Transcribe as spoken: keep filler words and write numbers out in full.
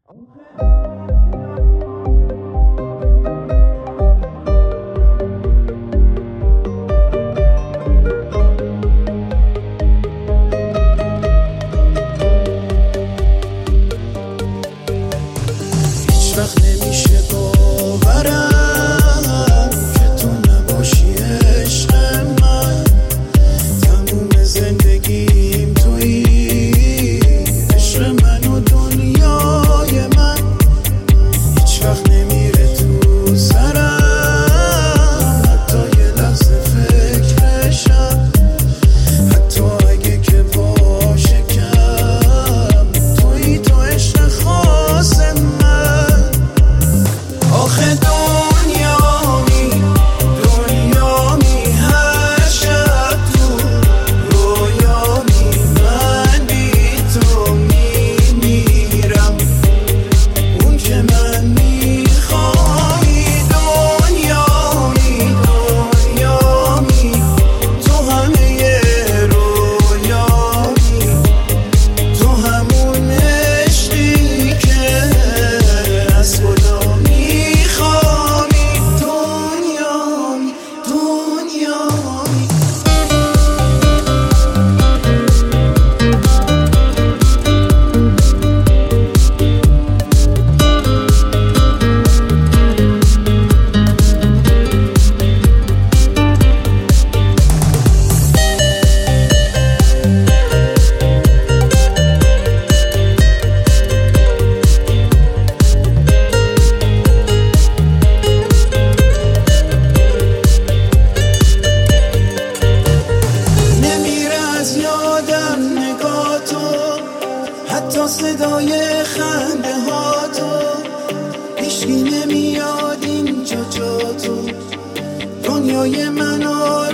هیچ وقت نمیشه باورم که تو نباشی عشق من. تموم زندگیم تویی، عشق من و دنیای من. هیچ وقت نمیره تو سرم، حتی یه لحظه فکرشم. حتی اگه که باشه کم، تویی تو عشق خاص من. آخه دنیامی دنیامی هر شب تو رویامی، من بی تو میمیرم اون که من میخوایی. دنیامی دنیامی تو همه رویامی، تو همون عشقی که از خدا میخوانی. دنیامی دنیامی نمیره از یادم نگاه تو، حتی صدای خنده ها تو. هیچکی نمیاد اینجا جا تو، دنیای من و